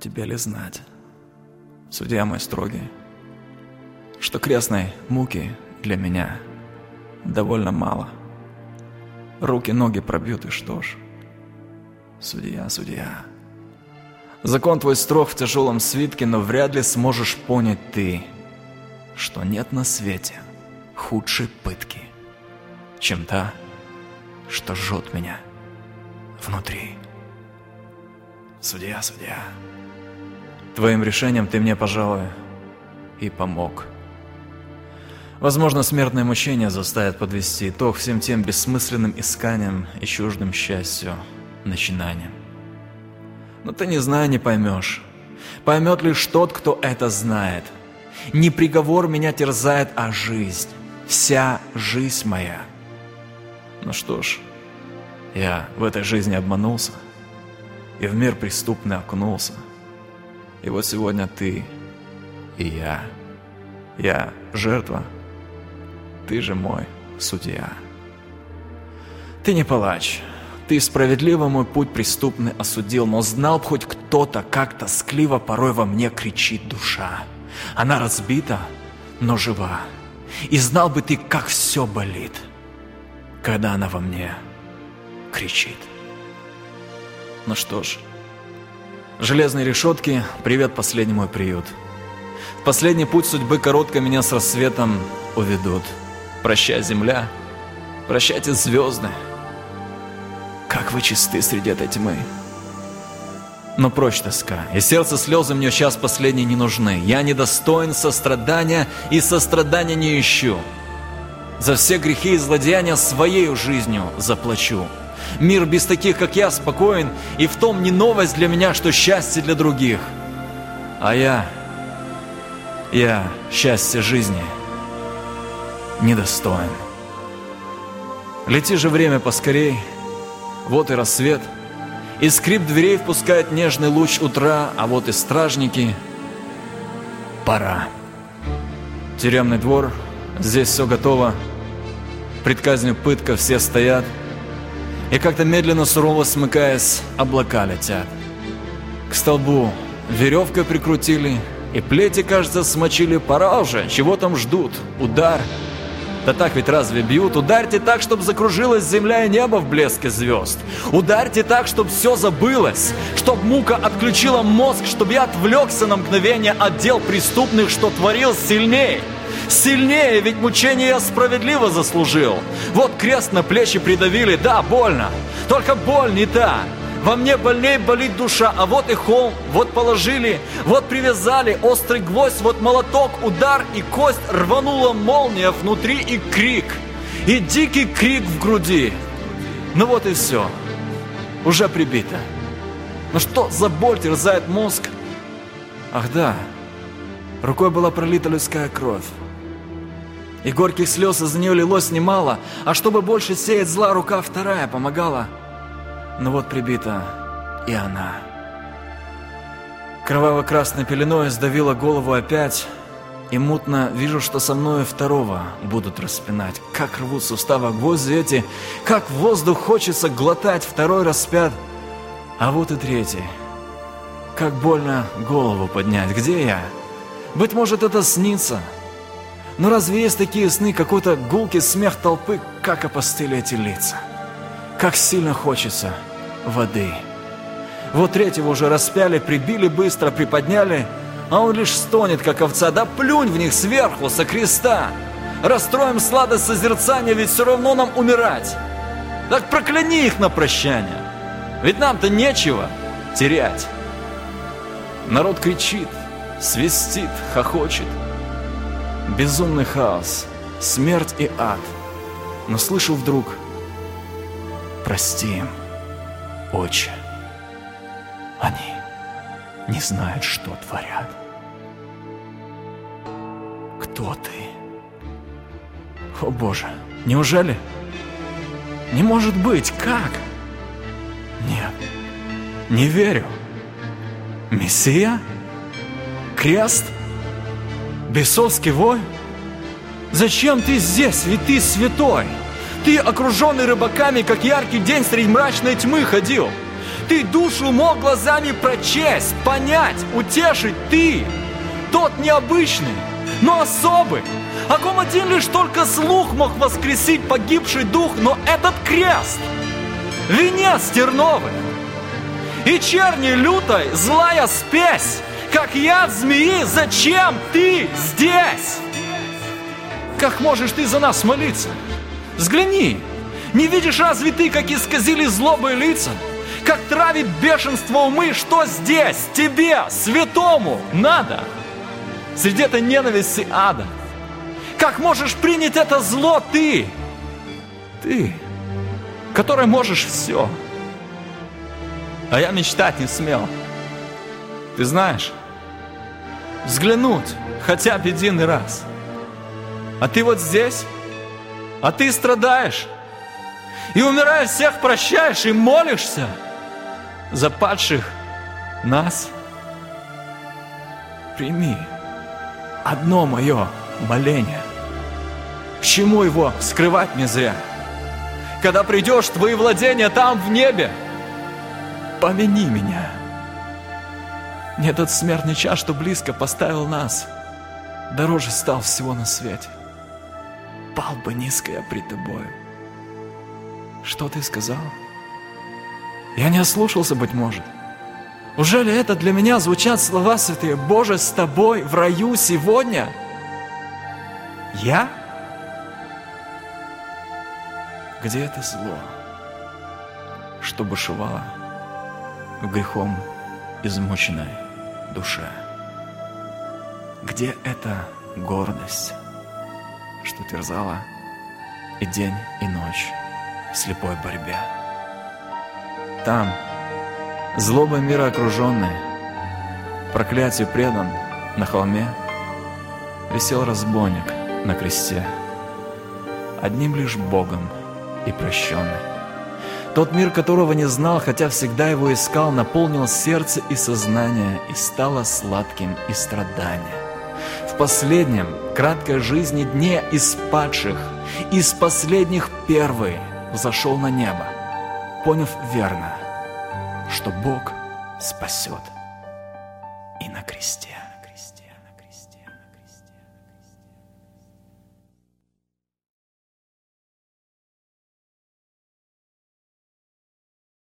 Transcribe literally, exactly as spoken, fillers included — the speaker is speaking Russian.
тебе ли знать, судья мой строгий, что крестной муки для меня довольно мало. Руки, ноги пробьют, и что ж? Судья, судья, закон твой строг в тяжелом свитке, но вряд ли сможешь понять ты, что нет на свете худшей пытки, чем та, что жжет меня внутри. Судья, судья, твоим решением ты мне, пожалуй, и помог. Возможно, смертное мучение заставит подвести итог всем тем бессмысленным исканиям и чуждым счастью начинаниям. Но ты, не зная, не поймешь. Поймет лишь тот, кто это знает. Не приговор меня терзает, а жизнь. Вся жизнь моя. Ну что ж, я в этой жизни обманулся и в мир преступный окунулся. И вот сегодня ты и я. Я жертва, ты же мой судья. Ты не палач, ты справедливо мой путь преступный осудил, но знал б хоть кто-то, как тоскливо порой во мне кричит душа. Она разбита, но жива. И знал бы ты, как все болит, когда она во мне кричит. Ну что ж, железные решетки, привет, последний мой приют. В последний путь судьбы коротко меня с рассветом уведут. Прощай, земля, прощайте, звезды. Как вы чисты среди этой тьмы. Но прочь тоска, и сердце слезы мне час последний не нужны. Я недостоин сострадания, и сострадания не ищу. За все грехи и злодеяния своею жизнью заплачу. Мир без таких, как я, спокоен, и в том не новость для меня, что счастье для других. А я, я счастья жизни недостоин. Лети же время поскорей, вот и рассвет, и скрип дверей впускает нежный луч утра, а вот и стражники. Пора. Тюремный двор, здесь все готово, пред казнью пытка все стоят, и как-то медленно, сурово смыкаясь, облака летят. К столбу веревкой прикрутили, и плети, кажется, смочили. Пора уже, чего там ждут? Удар. Да так ведь разве бьют? Ударьте так, чтоб закружилась земля и небо в блеске звезд. Ударьте так, чтоб все забылось, чтоб мука отключила мозг, чтоб я отвлекся на мгновение от дел преступных, что творил сильней. Сильнее, ведь мучение я справедливо заслужил. Вот крест на плечи придавили, да, больно, только боль не та. Во мне больней болит душа, а вот и холм, вот положили, вот привязали острый гвоздь, вот молоток, удар и кость, рванула молния внутри и крик, и дикий крик в груди. Ну вот и все, уже прибито. Ну что за боль терзает мозг? Ах да, рукой была пролита людская кровь. И горьких слез из-за нее лилось немало, а чтобы больше сеять зла, рука вторая помогала. Но вот прибита и она. Кроваво-красной пеленой сдавила голову опять, и мутно вижу, что со мною второго будут распинать. Как рвут суставы гвозди эти, как воздух хочется глотать, второй распят. А вот и третий. Как больно голову поднять. Где я? Быть может, это снится. Но разве есть такие сны, какой-то гулкий смех толпы, как опостыли эти лица? Как сильно хочется воды. Вот третьего уже распяли, прибили быстро, приподняли, а он лишь стонет, как овца. Да плюнь в них сверху, со креста. Расстроим сладость созерцания, ведь все равно нам умирать. Так прокляни их на прощание, ведь нам-то нечего терять. Народ кричит, свистит, хохочет. Безумный хаос, смерть и ад. Но слышу вдруг: прости им, Отче, они не знают, что творят. Кто ты? О Боже, неужели? Не может быть, как? Нет, не верю. Мессия? Крест? Бесовский вой? Зачем ты здесь, ведь ты святой? Ты, окруженный рыбаками, как яркий день среди мрачной тьмы ходил. Ты душу мог глазами прочесть, понять, утешить ты, тот необычный, но особый, о ком один лишь только слух мог воскресить погибший дух, но этот крест, венец терновый, и черни лютой злая спесь, как яд змеи, зачем ты здесь? Как можешь ты за нас молиться? Взгляни, не видишь разве ты, как исказили злобые лица? Как травит бешенство умы, что здесь тебе, святому, надо? Среди этой ненависти ада. Как можешь принять это зло ты? Ты, который можешь все. А я мечтать не смел. Ты знаешь, взглянуть хотя бы один раз. А ты вот здесь, а ты страдаешь. И умирая всех прощаешь и молишься за падших нас. Прими одно мое моление. К чему его скрывать не зря? Когда придешь в твои владения там в небе, помяни меня. Мне тот смертный час, что близко поставил нас, дороже стал всего на свете. Пал бы низко я пред тобою. Что ты сказал? Я не ослушался, быть может. Ужели это для меня звучат слова святые? Боже, с тобой в раю сегодня? Я? Где это зло, что бушевало в грехом измученной душе? Где эта гордость, что терзала и день, и ночь в слепой борьбе? Там, злобой мира окруженный, проклятию предан на холме, висел разбойник на кресте, одним лишь Богом и прощенный. Тот мир, которого не знал, хотя всегда его искал, наполнил сердце и сознание, и стало сладким и страдание. В последнем, краткой жизни дне из падших, из последних первый взошел на небо, поняв верно, что Бог спасет и на кресте.